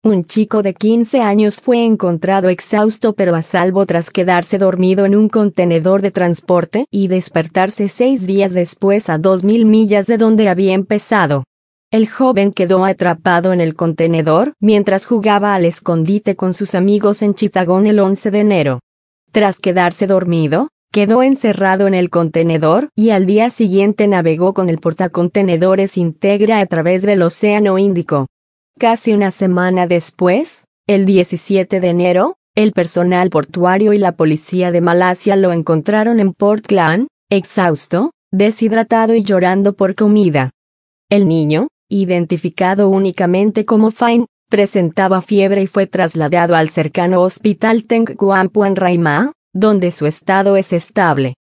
Un chico de 15 años fue encontrado exhausto pero a salvo tras quedarse dormido en un contenedor de transporte y despertarse 6 días después a 2.000 millas de donde había empezado. El joven quedó atrapado en el contenedor mientras jugaba al escondite con sus amigos en Chittagong el 11 de enero. Tras quedarse dormido, quedó encerrado en el contenedor y al día siguiente navegó con el portacontenedores Integra a través del Océano Índico. Casi una semana después, el 17 de enero, el personal portuario y la policía de Malasia lo encontraron en Portland, exhausto, deshidratado y llorando por comida. El niño, identificado únicamente como Fine, presentaba fiebre y fue trasladado al cercano hospital Tengku Ampuan Raima, donde su estado es estable.